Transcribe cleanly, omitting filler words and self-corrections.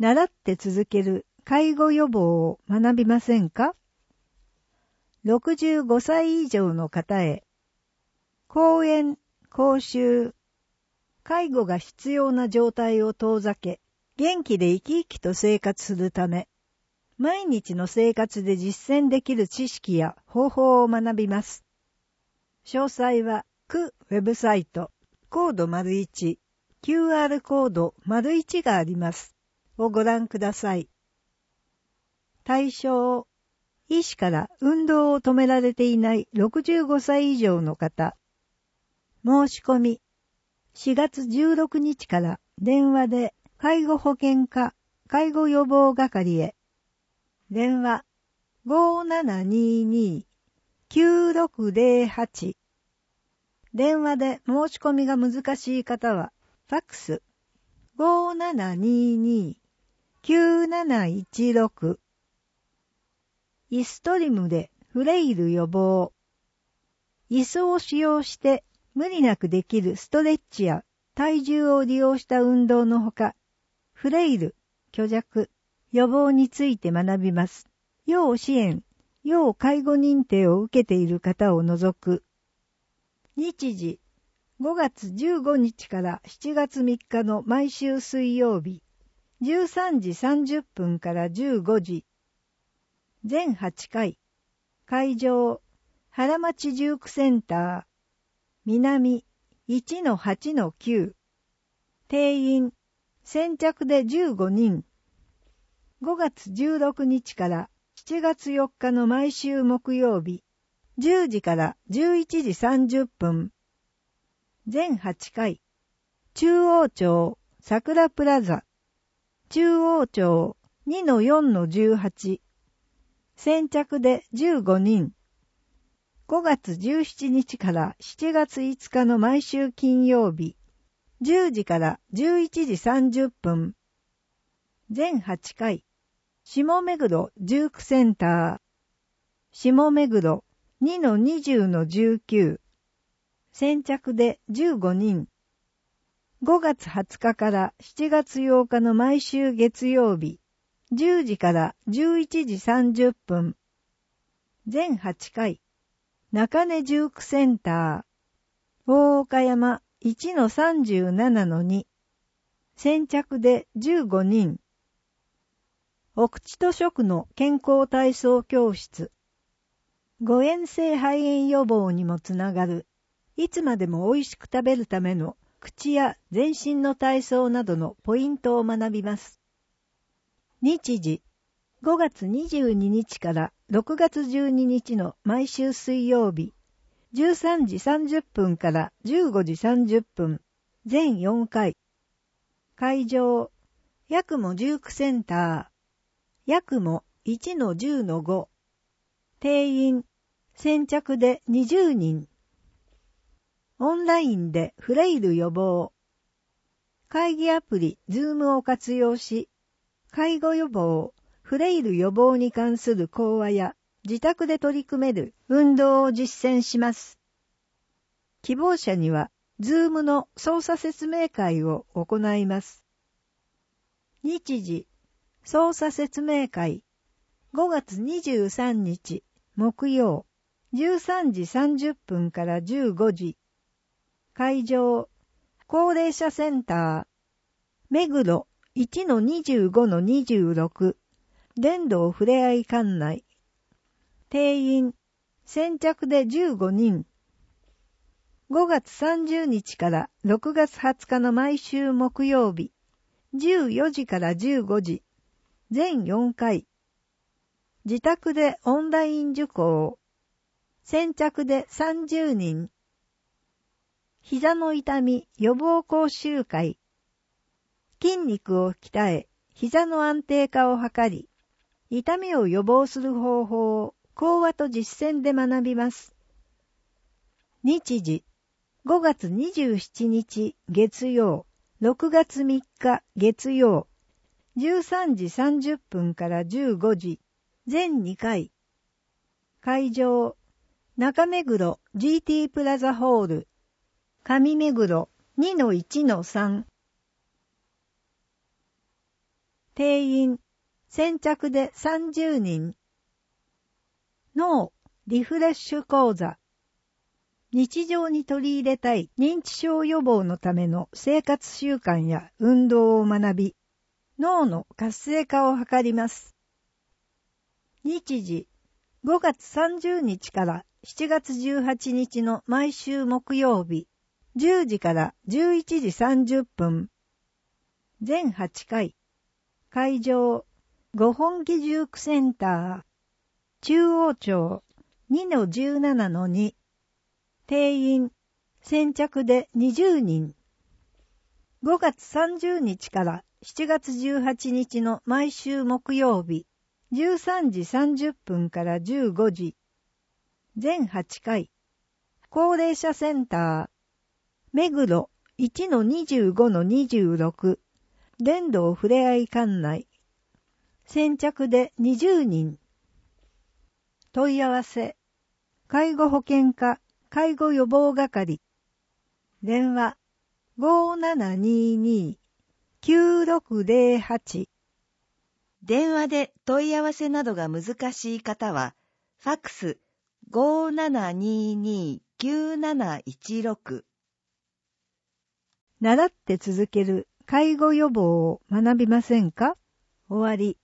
習って続ける介護予防を学びませんか？ 65 歳以上の方へ、講演、講習、介護が必要な状態を遠ざけ、元気で生き生きと生活するため、毎日の生活で実践できる知識や方法を学びます。詳細は、区ウェブサイト、コード ①、QR コード ①があります。をご覧ください。対象、医師から運動を止められていない65歳以上の方。申し込み、4月16日から電話で介護保険課介護予防係へ。電話 5722-9608。電話で申し込みが難しい方は、ファックス 5722-9716。イストリムでフレイル予防。椅子を使用して無理なくできるストレッチや体重を利用した運動のほか、フレイル、虚弱、予防について学びます。要支援、要介護認定を受けている方を除く。日時、5月15日から7月3日の毎週水曜日、13時30分から15時。全8回。会場、原町ジュークセンター。南 1-8-9。定員、先着で15人。5月16日から7月4日の毎週木曜日、10時から11時30分。全8回。中央町、桜プラザ。中央町 2-4-18。先着で15人。5月17日から7月5日の毎週金曜日、10時から11時30分。全8回。下目黒ジュークセンター。下目黒 2-20-19。先着で15人。5月20日から7月8日の毎週月曜日、10時から11時30分。全8回。中根ジュークセンター。大岡山 1-37-2。先着で15人。お口と食の健康体操教室。誤嚥性肺炎予防にもつながる。いつまでも美味しく食べるための口や全身の体操などのポイントを学びます。日時、5月22日から6月12日の毎週水曜日、13時30分から15時30分、全4回。会場、八雲ジュークセンター、八雲 1-10-5。定員、先着で20人。オンラインでフレイル予防。会議アプリ Zoom を活用し、介護予防、フレイル予防に関する講話や自宅で取り組める運動を実践します。希望者には Zoom の操作説明会を行います。日時、操作説明会、5月23日木曜、13時30分から15時。会場、高齢者センター、目黒 1-25-26。電動ふれあい館内。定員、先着で15人。5月30日から6月20日の毎週木曜日、14時から15時。全4回。自宅でオンライン受講。先着で30人。膝の痛み予防講習会。筋肉を鍛え、膝の安定化を図り、痛みを予防する方法を講話と実践で学びます。日時、5月27日月曜、6月3日月曜、13時30分から15時、全2回。会場、中目黒 GT プラザホール、上目黒 2-1-3。 定員、先着で30人。脳、リフレッシュ講座。日常に取り入れたい認知症予防のための生活習慣や運動を学び、脳の活性化を図ります。日時、5月30日から7月18日の毎週木曜日、10時から11時30分。全8回。会場、五本木ジュークセンター。中央町 2-17-2。定員、先着で20人。5月30日から7月18日の毎週木曜日、13時30分から15時。全8回。高齢者センター。目黒 1-25-26。伝道ふれあい館内。先着で20人。問い合わせ。介護保険課介護予防係。電話 5722-9608。 電話で問い合わせなどが難しい方は、ファックス 5722-9716。 習って続ける介護予防を学びませんか？終わり。